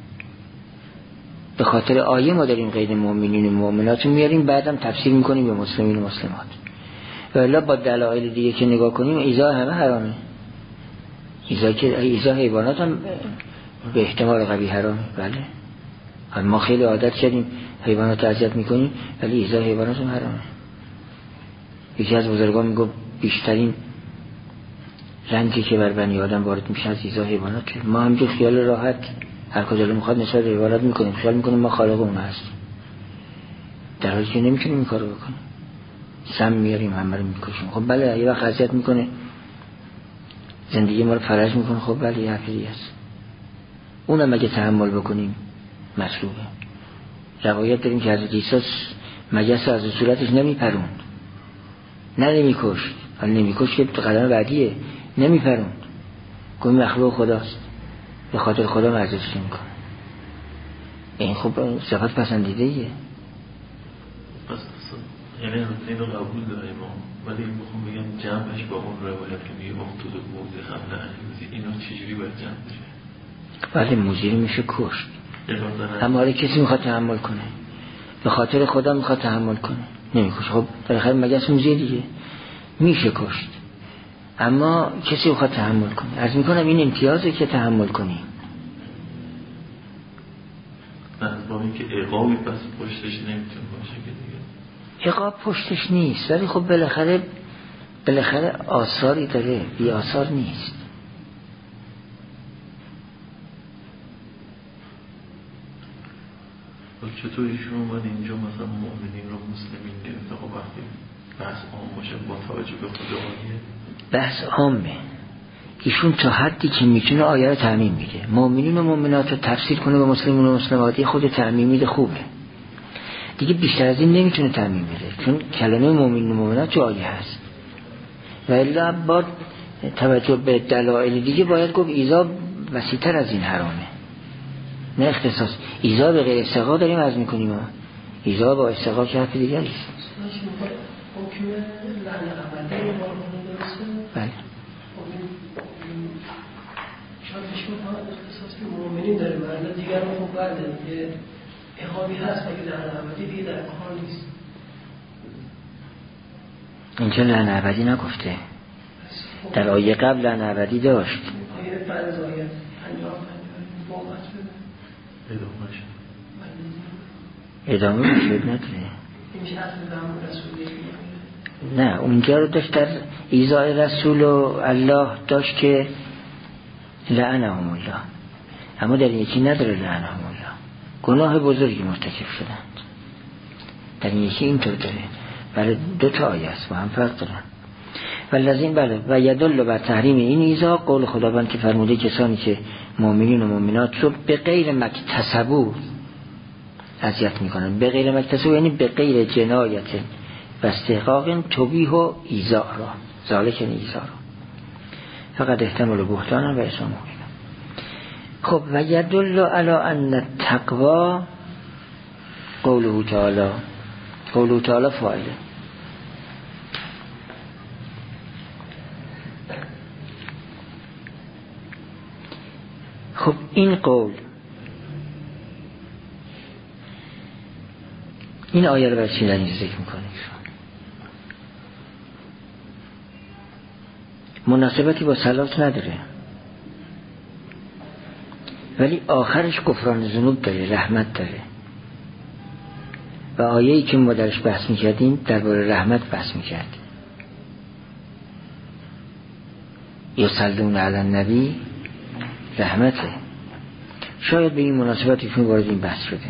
به خاطر آیه ما داریم قید مؤمنین و مؤمنات میاریم، بعدم تفسیر میکنیم به مسلمین و مسلمات. و الا با دلایل دیگه که نگاه کنیم ایذاء همه حرامه. ایذاء حیوانات هم به احتمال قوی حرامه. بله، ما خیلی عادت کردیم حیوانات اذیت میکنیم، ولی ایذاء حیوانات هم حرامه. یکی از بزرگان میگه بیشترین رنجی که بر بنی آدم وارد میشه از ایذا حیوانات. ما همینجور خیال راحت هر کجا میخواد نسبت به حیوانات میکنیم، خیال میکنیم ما خالق اون هستیم، در حالی که نمیتونیم این کارو بکنیم. سم میاریم همه رو میکشیم. خب بله یه وقت اذیت میکنه، زندگی ما رو فرج میکنه، خب بله یه حرفی است. اونم اگه تحمل بکنیم مطلوبه. روایت داریم که حضرت عیسی مگس از صورتش نمیپروند، نه نمیکشت، حالا نمیکشت که قدم بعدیه، نمیپروند، گوی مخلوق خداست، به خاطر خدا مرزش نمیکنه. این خب صفت پسندیده ایه. یعنی اینو قبول داریم ولی میخوام بگم جمعش با اون روایت که میگه افتاد موزی قبل انیوزی، اینا چجوری باید جمع بشه؟ ولی موزی میشه کشت، اما حالا کسی میخواد تحمل کنه، به خاطر خدا میخواد تحمل کنه، نمیکشه. خب بالاخره مگس موزی دیگه میشه کشت، اما کسی میخواد تحمل کنه. عرض میکنم این امتیازه که تحمل کنی. از با اینکه عقابی پس پشتش نمیتونه باشه که دیگه عقاب پشتش نیست، ولی خب بالاخره آثاری داره، بی آثار نیست. چطور ایشون اومد اینجا مثلا مؤمنین رو مسلمین گرفته؟ خب وقتی بحث عام باشه با توجه به خود آیه بحث عامه، ایشون تا حدی که میتونه آیه رو تعمیم میده، مؤمنین و مؤمنات رو تفسیر کنه به مسلمون و مسلماتی، خود تعمیم میده، خوبه دیگه. بیشتر از این نمیتونه تعمیم بده، چون کلمه مؤمنین و مؤمنات تو آیه هست. و الا با توجه به دلایل دیگه باید گفت ایذا وسیع‌تر از این حرامه، نه اختصاص. ایذا به غیر استقا داریم عرض میکنیم، ایذا با استقا که حرف دیگه نیست. بله شاید بشون اختصاص به مؤمنین داره، معنی دیگر رو خوب برده که اقابی هست اگه لعنت ابدی دیگه در کار نیست. اینجا لعنت ابدی نگفته، در آیه قبل لعنت ابدی داشت. آیه فرض آیه 50 ادامه میشه نداره. نه اونجا رو داشت در ایذای رسول و الله داشت که لعنهم الله، اما در این یکی نداره لعنهم الله، گناه بزرگی مرتکب شدند. در این یکی اینطور داره، برای دو تا آیه است با هم فرق دارن. والذین بله و یدل بر تحریم این ایذا قول خداوند که فرموده کسانی که مؤمنین و مؤمنات رو به غیر مکتسبو اذیت میکنن. به غیر مکتسبو یعنی به غیر جنایت و استحقاق تبیح و ایذا را، ذالک ایذا را فقط احتمال بهتان و اسم مبین. خب و یدل علی ان التقوا قوله تعالی فاعله. خب این قول، این آیه رو برای چی دارین ذکر میکنید؟ مناسبتی با صلات نداره، ولی آخرش غفران ذنوب داره، رحمت داره. و آیه‌ای که ما درش بحث میکردیم درباره رحمت بحث میکردیم. یصلون علی النبی رحمته، شاید به این مناسبتشون وارد این بحث شده.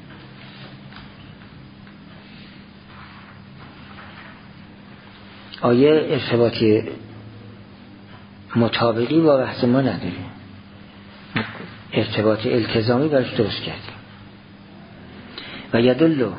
آیه ارتباطی مطابقی با بحث ما نداره، ارتباط التزامی برش درست کردیم. و یدل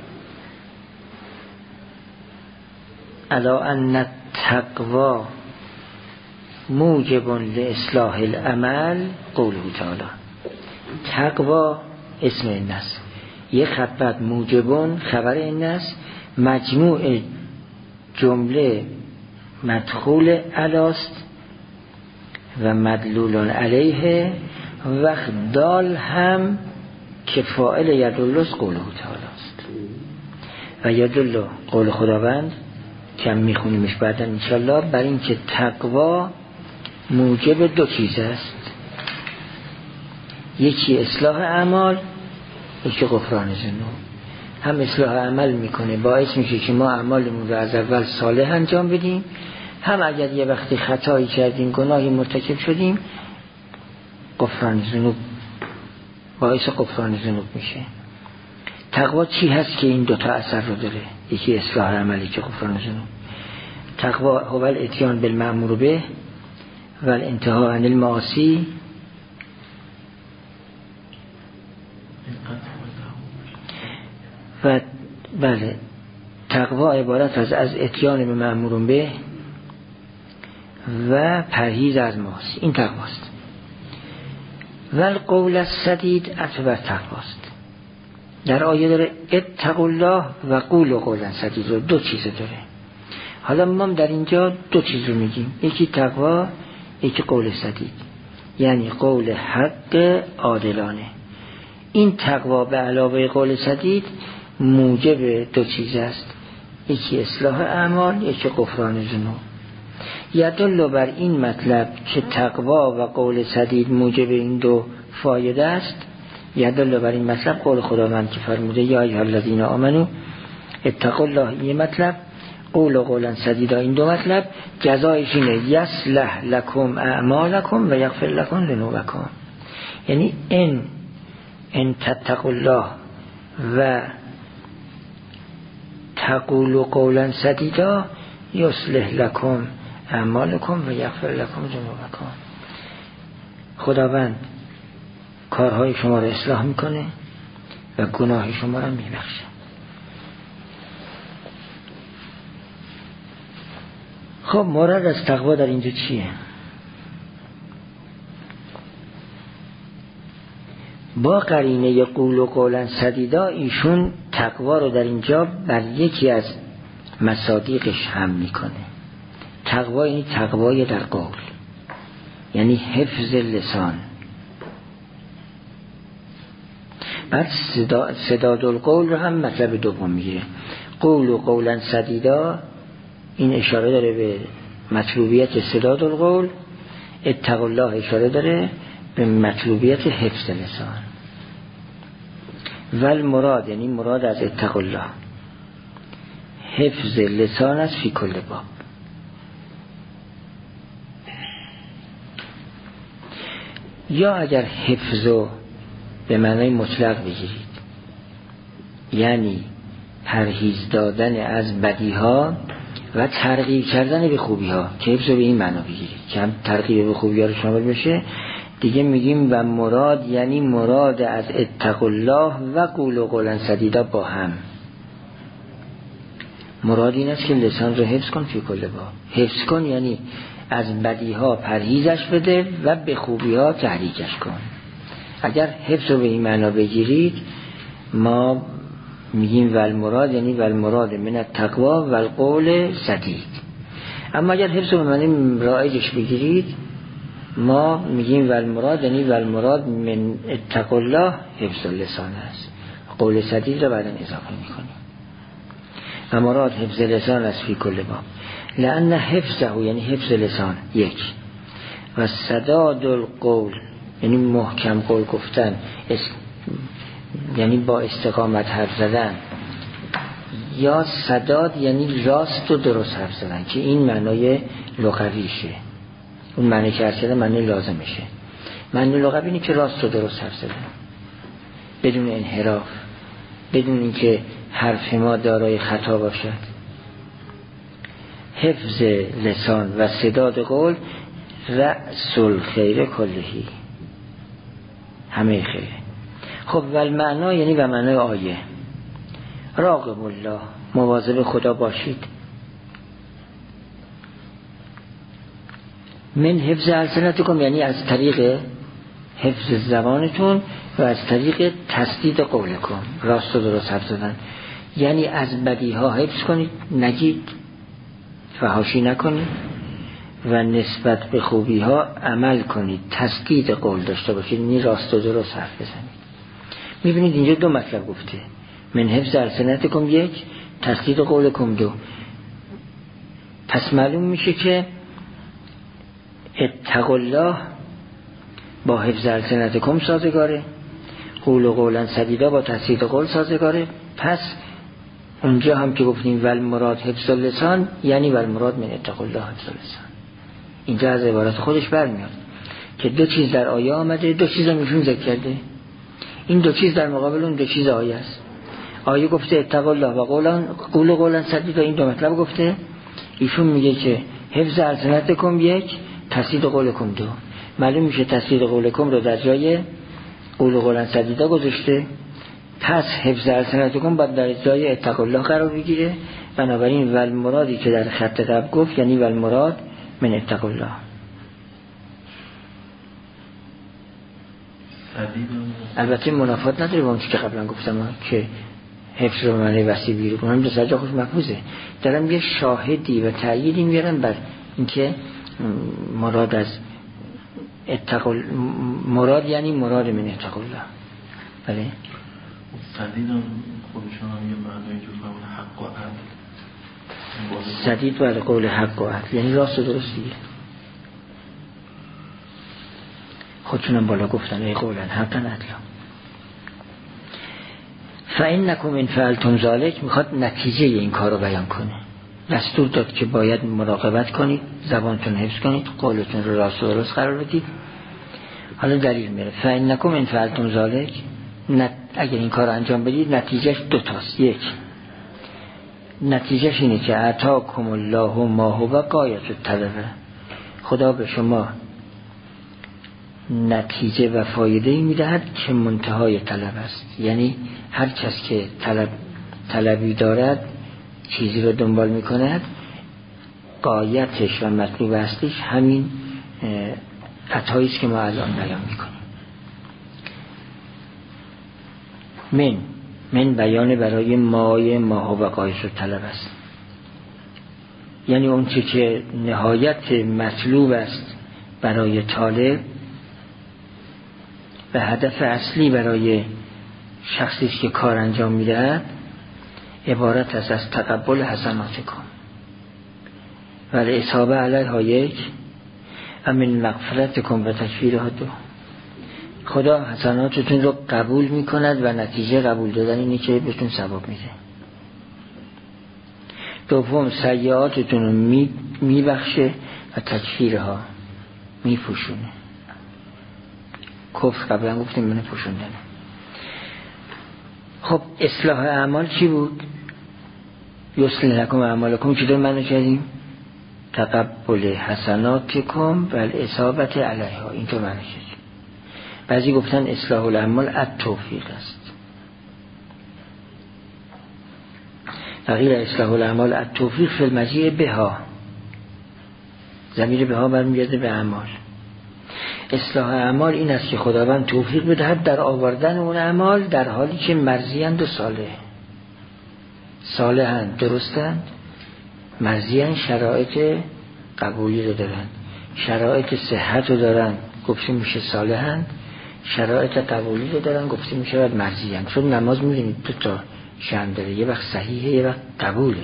علی ان التقوا موجب لاصلاح العمل قوله تعالی. تقوا اسم این است، یه خط موجبون خبر این است، مجموع جمله مدخول علاست و مدلول علیه و دال هم که فاعل یدلس قوله تعالی است. و یدل قول خداوند که هم میخونیمش بعدا انشالله بر این که تقوا موجب دو چیز است، یکی اصلاح اعمال، یکی غفران ذنوب. هم اصلاح عمل میکنه، باعث میشه که ما اعمالمون رو از اول صالح انجام بدیم، هم اگر یه وقتی خطایی کردیم، گناهی مرتکب شدیم، غفران ذنوب، باعث غفران ذنوب میشه. تقوا چی هست که این دوتا اثر رو داره؟ یکی اصلاح عملی که غفران ذنوب. تقوا هو الاتیان بالمأمور به و الانتهاء عن المعاصی و بله، تقوا عبارت از اتیان به مأمور به و پرهیز از معاصی، این تقواست. و القول السدید اعتبار تقواست. در آیه داره اتقوا الله و قولوا قولا سدیدا، دو چیز داره. حالا ما در اینجا دو چیز رو میگیم، یکی تقوا، یکی قول سدید، یعنی قول حق عادلانه. این تقوا به علاوه قول سدید موجب دو چیز است، یکی اصلاح اعمال، یکی غفران ذنوب. یدل بر این مطلب که تقوا و قول سدید موجب این دو فایده است، یدل بر این مطلب قول خداوند که فرموده یا ایها الذین آمنو اتقوا الله، این مطلب، قول و قولا سدیدا این دو مطلب، جزایش اینه یصلح لکم اعمالکم و یغفر لکم ذنوبکم. یعنی ان تتقوا الله و تقولوا قولا سدیدا یصلح لکم اعمالکم و یغفر لکم ذنوبکم. خداوند کارهای شما رو اصلاح میکنه و گناه شما رو میبخشه. خب مراد از تقوا در اینجا چیه؟ با قرینه قول و قولا سدیدا ایشون تقوا رو در اینجا بر یکی از مصادیقش هم میکنه. تقوا یعنی تقوای در قول، یعنی حفظ لسان. بعد سداد القول رو هم مطلب دوم میگیره. قول و قولا سدیدا این اشاره داره به مطلوبیت سداد القول، اتقوا الله اشاره داره به مطلوبیت حفظ لسان. ول مراد یعنی مراد از اتقوا الله حفظ لسان است فی کل باب. یا اگر حفظو به معنای مطلق بگیرید، یعنی پرهیز دادن از بدیها و ترغیب کردن به خوبیها، که حفظو به این معنا بگیرید که هم ترغیب به خوبیها رو شامل بشه. دیگه میگیم و مراد یعنی مراد از اتقوا الله و قول و قولا سدیدا با هم. مراد این است که لسان رو حفظ کن فی کل باب. حفظ کن یعنی از بدیها پرهیزش بده و به خوبیها تحریکش کن. اگر حفظ رو به این معنا بگیرید ما میگیم والمراد یعنی والمراد من التقوا والقول سدید. اما اگر حفظ رو به معنی رایجش بگیرید ما میگیم والمراد یعنی والمراد من اتقوا الله حفظ اللسان است. قول سدید رو بعداً اضافه میکنیم. و مراد حفظ لسان است فی کل باب، لأن حفظه یعنی حفظ لسان یک، و سداد القول یعنی محکم قول گفتن، یعنی با استقامت حرف زدن، یا سداد یعنی راست و درست حرف زدن که این معنای لغویشه. اون معنی که حرف زدن معنی لازمشه. معنی لغوی اینه که راست و درست حرف زدن بدون انحراف، بدون اینکه حرف ما دارای خطا باشد. حفظ لسان و سداد قول رأس الخیر کلهی، همه خیره. خب والمعنا یعنی و معنای آیه راقب الله، مواظب خدا باشید. من حفظ السنتکم یعنی از طریق حفظ زبانتون و از طریق تسدید قولکم، راست و درست حرف زدن. یعنی از بدیها حفظ کنید، نگید، فحاشی نکنید و نسبت به خوبی ها عمل کنید، تسدید قول داشته باشید، یعنی راست و درست حرف بزنید. میبینید اینجا دو مطلب گفته، من حفظ السنتکم یک، تسدید قولکم دو. پس معلوم میشه که اتقوا الله با حفظ السنتکم سازگاره، قول و قولا سدیدا با تسدید قول سازگاره، پس اونجا هم که گفتیم ول مراد حفظ اللسان یعنی ول مراد من اتق الله حفظ اللسان. اینجا از عبارت خودش برمیاد که دو چیز در آیه آمده، دو چیز هم ایشون ذکر کرده. این دو چیز در مقابل اون دو چیز آیه است. آیه گفته اتق الله و قولا سدیدا، این دو مطلب گفته. ایشون میگه که حفظ السنتکم یک، تصدیق قولکم دو. معلوم میشه تصدیق قولکم رو در جای قولا سدیدا گذاشته، پس حفظ السنتکم باید در جای اتق الله قرار بگیره. بنابراین ول مرادی که در خط قبل گفت یعنی ول مراد من اتق الله. البته منافات نداره با اون که قبلا گفتم که حفظ رو معنی وسیع بیرون کنم، دو سر جا خوش محفوظه. دارم یه شاهدی و تأییدی میارم بر اینکه مراد از مراد یعنی مراد من اتق الله. بله سدید هم خودشان هم یه معنی جو فرمون حق و عدل. سدید بر قول حق و عدل یعنی راست و درست دیگه. خودشونم بالا گفتن ای قولن حقا عدلا. فإنکم ان فعلتم ذلک، میخواد نتیجه این کار رو بیان کنه. دستور داد که باید مراقبت کنید، زبانتون حفظ کنید، قولتون رو راست و درست قرار بدید. حالا دلیل میره فإنکم ان فعلتم ذلک، اگر این کار انجام بدید نتیجهش دو تاست. یک، نتیجهش اینه که اعطاکم الله ما هو غایة الطلب، خدا به شما نتیجه و فایده میدهد که منتهای طلب است. یعنی هر کس که طلبی دارد، چیزی رو دنبال میکند، غایتش و مطلوب اصلیش همین عطایی است که ما الان بیان میکنیم. من بیان برای ما هو غایة الطلب است، یعنی اون چی که نهایت مطلوب است برای طالب و هدف اصلی برای شخصی که کار انجام میده عبارت است از تقبل حسناتکم و الاصابه علیها یک و من مغفرتکم و تکفیرها دو. خدا حسناتتون رو قبول میکند و نتیجه قبول دادن اینه که بهتون ثواب میده. دوم سیئاتتون رو میبخشه و تکفیرها میپوشونه. کفر قبلا گفتیم منه پوشوندن. خب اصلاح اعمال چی بود؟ یصلح لکم اعمالکم چی دور معنی کردیم؟ تقبل حسناتکم و الاصابه علیها، اینطور معنی کردیم. بعضی گفتن اصلاح الاعمال التوفیق است. فقیل اصلاح الاعمال التوفیق فی المجیء بها، ضمیر بها برمیگرده به اعمال. اصلاح اعمال این است که خداوند توفیق بدهد در آوردن اون اعمال در حالی که مرضیند و صالحند، درستند، مرضیند، شرایط قبولی رو دارن، شرایط صحت رو دارن، گفتیم میشه صالحند، شرایط قبولی رو دارن، گفتیم میشه باید مرضیند. چون نماز میدونید دو تا شأن داره، یه وقت صحیحه یه وقت قبوله.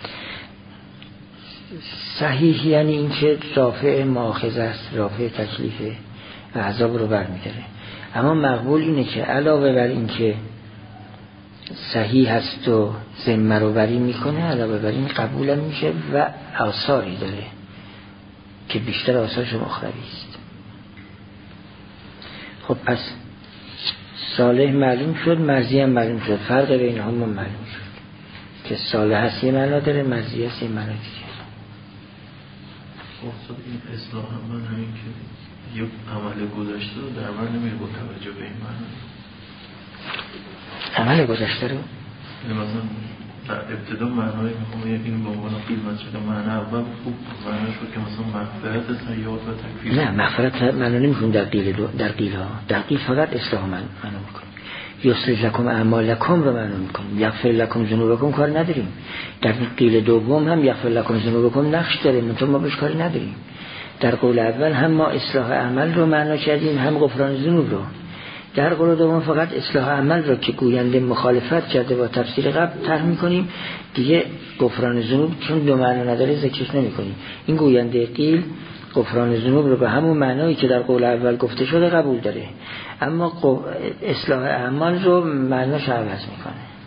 صحیح یعنی این که رافع مؤاخذه است، رافع تکلیفه و عذاب رو برمی‌داره. اما مقبول اینه که علاوه بر این که صحیح هست و ذمه رو بری میکنه، علاوه بر این قبول هم میشه و آثاری داره که بیشتر آثارش مخروی است. خب پس صالح معلوم شد، مرضی هم معلوم شد. فرق بین هم معلوم شد که صالح هست یه معنا داره، مرضی هست یه معنا دیگه. اصلا این اصلاح عمل همین که یک عمل گذشته رو در من نمیره با توجه به این معنی. عمل گذشته رو مثلا در ابتدا معنای میخوام این به عنوان قیمت شده معنی اول خوب معنی شد که مثلا مغفرت سیئات و تکفیر. نه مغفرت معنی نمیخون در قیل ها. در قیل فقط اصلاح معنی میکنیم. یصلح لکم اعمالکم رو معنی میکنیم. یغفر لکم ذنوبکم کار نداریم. در قیل دوم هم یغفر لکم ذنوبکم نقش داره، منتها ما بهش کاری نداریم. در قول اول هم ما اصلاح عمل رو معنی کردیم، هم غفران ذنوب رو. در قول دوم فقط اصلاح عمل رو که گوینده مخالفت کرده با تفسیر قبل طرح می‌کنیم، دیگه غفران ذنوب چون دو معنی نداره ذکرش نمی‌کنیم. این گوینده قیل غفران ذنوب رو به همون معنایی که در قول اول گفته شده قبول داره، اما اصلاح اعمال رو معناش عوض می‌کنه.